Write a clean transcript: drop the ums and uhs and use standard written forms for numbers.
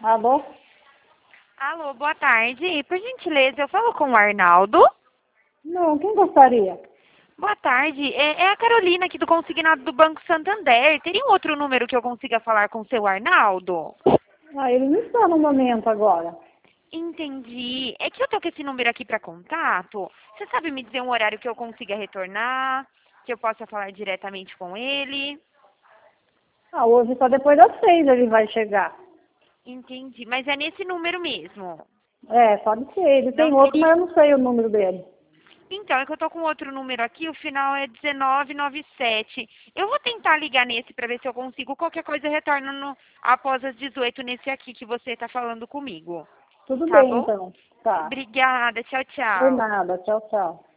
Alô? Alô, boa tarde. Por gentileza, eu falo com o Arnaldo. Não, quem gostaria? Boa tarde. É a Carolina aqui do Consignado do Banco Santander. Teria um outro número que eu consiga falar com o seu Arnaldo? Ele não está no momento agora. Entendi. É que eu tô com esse número aqui para contato. Você sabe me dizer um horário que eu consiga retornar? Que eu possa falar diretamente com ele? Hoje só depois das 6 ele vai chegar. Entendi. Mas é nesse número mesmo. Pode ser. Ele Não tem outro, teria. mas eu não sei o número dele. Então, é que eu tô com outro número aqui, o final é 1997. Eu vou tentar ligar nesse para ver se eu consigo. Qualquer coisa eu retorno após as 18 nesse aqui que você tá falando comigo. Tudo Tá bem, bom? então. Tá. Obrigada. Tchau, Por tchau. nada. Tchau, tchau.